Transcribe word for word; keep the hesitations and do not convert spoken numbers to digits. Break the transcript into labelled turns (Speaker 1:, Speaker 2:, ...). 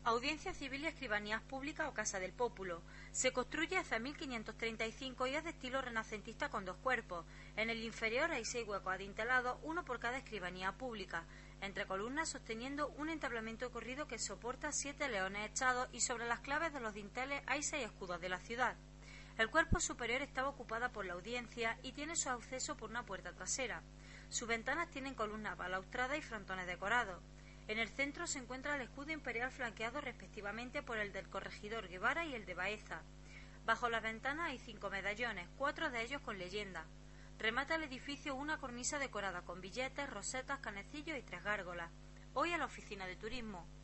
Speaker 1: Audiencia civil y escribanías públicas o Casa del Pópulo. Se construye hacia mil quinientos treinta y cinco y es de estilo renacentista con dos cuerpos. En el inferior hay seis huecos adintelados, uno por cada escribanía pública, entre columnas sosteniendo un entablamento corrido que soporta siete leones echados y sobre las claves de los dinteles hay seis escudos de la ciudad. El cuerpo superior estaba ocupada por la audiencia y tiene su acceso por una puerta trasera. Sus ventanas tienen columnas balaustradas y frontones decorados. En el centro se encuentra el escudo imperial flanqueado respectivamente por el del corregidor Guevara y el de Baeza. Bajo las ventanas hay cinco medallones, cuatro de ellos con leyenda. Remata el edificio una cornisa decorada con billetes, rosetas, canecillos y tres gárgolas. Hoy a la oficina de turismo.